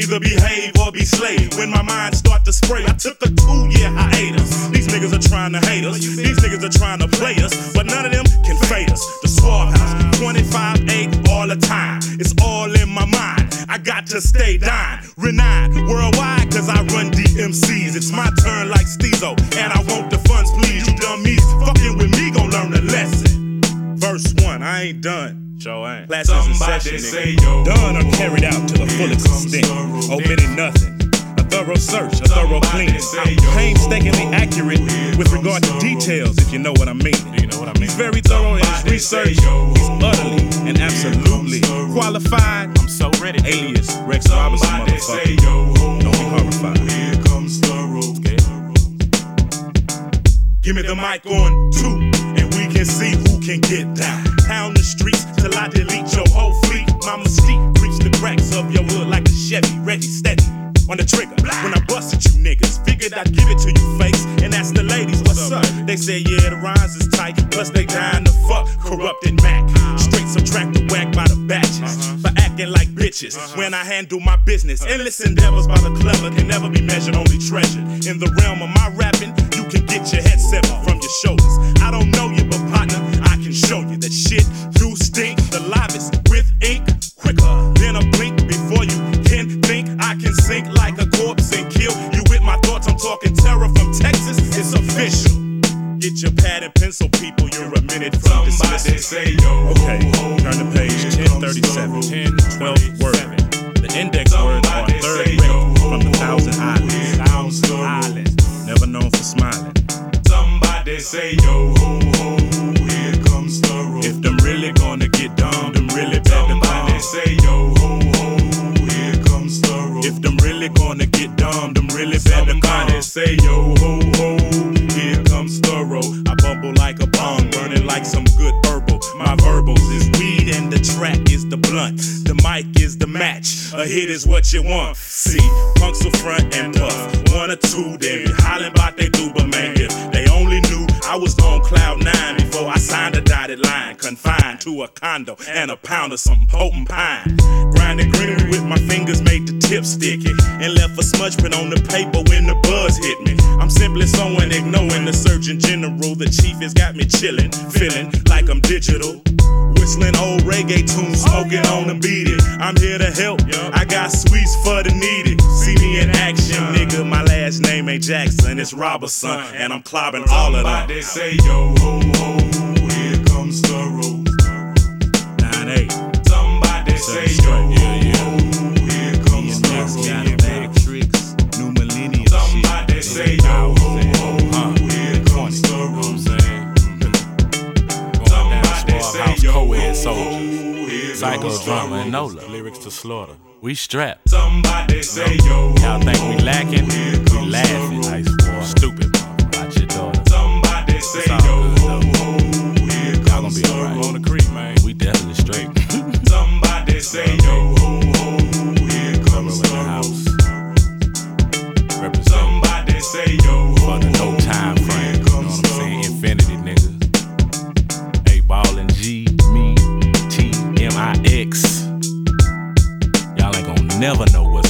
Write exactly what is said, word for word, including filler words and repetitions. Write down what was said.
Either behave or be slave. When my mind start to spray, I took a two-year hiatus. These niggas are trying to hate us. These niggas are trying to play us, but none of them can fade us. The Swab House, twenty-five eight all the time. It's all in my mind. I got to stay dying. Renowned worldwide, cause I run D M Cs. It's my turn like Steezo, and I want the funds, please. You dummies fucking with me, gon' learn a lesson. Verse one, I ain't done. Sure ain't. Classes in session, nigga. Done or carried out to the fullest extent. Omitting nothing. A thorough search, a thorough cleaning. Painstakingly accurate with regard to details, if you know what I mean. Do you know what I mean? He's very thorough in his research. He's utterly and absolutely qualified. I'm so ready. Alias Rex Robinson, motherfucker. Don't be horrified. Here comes thorough. Give me the mic on two, and we can see who can get down. Pound the streets till I delete your whole fleet. My mystique reach the cracks of your hood like a Chevy, ready, steady. On the trigger, when I busted you niggas, figured I'd give it to you fakes, and ask the ladies, what's up? They say, yeah, the rhymes is tight, plus they dying to fuck corrupted Mac. Straight subtract the whack by the batches, for acting like bitches, when I handle my business. Endless endeavors by the clever can never be measured, only treasured. In the realm of my rapping, you can get your head severed from your shoulders. I don't know you, but partner, I can show you that shit do stink. The livest with ink, quicker than a blink before you can think. I can sink like a corpse and kill you with my thoughts. I'm talking terror from Texas, it's official. Get your pad and pencil, people, you're a minute from dismissal. Okay, turn to page ten thirty-seven, ten, twelfth word. The index words are third rate from the Thousand Islands. Thousand Islands, never known for smiling. Somebody say yo ho ho, here comes the road. If them really gonna get dumb, them really better bomb. Somebody say yo ho ho, here comes the road. If them really gonna get dumb, them really better come. Somebody say yo ho ho, here comes the road. I bubble like a bomb, burning like some good herbal. My verbals is weed and the track is the blunt. The mic is the match, a hit is what you want. See, punks will front and puff. One or two, they be hollering about they do, but man, if they only knew I was on cloud nine before I signed a dotted line. Confined to a condo and a pound of some potent pine. Grinding greenery with my fingers made the tip sticky, and left a smudge print on the paper when the buzz hit me. I'm simply sewing, ignoring the Surgeon General. The chief has got me chilling, feeling like I'm digital. Whistling old reggae tunes, smoking on the beat it. I'm here to help, I got sweets for the needy. See me in action, nigga, my last name ain't Jackson, it's Robertson, and I'm clobbing all of them. Somebody say yo ho ho, here comes the road. nine eight. Somebody say yo ho ho, here comes the road. Tricks, new millennium. Somebody say yo ho ho, here comes the road. Somebody say yo ho ho, Psycho Drama and Nola. Lyrics to slaughter. We strapped. Somebody say yo. Y'all think we lacking? We laughing. Ice boy. Stupid mom. Watch your daughter. Somebody say yo ho ho. Here comes the road. On the creek, man. We definitely straight. Somebody say yo ho ho. Here comes the house. Represent. Somebody say yo ho ho. For the no time frame. You know what I'm saying? Infinity niggas. A Ballin' G, me, T, M I X. Y'all ain't gon' never know what's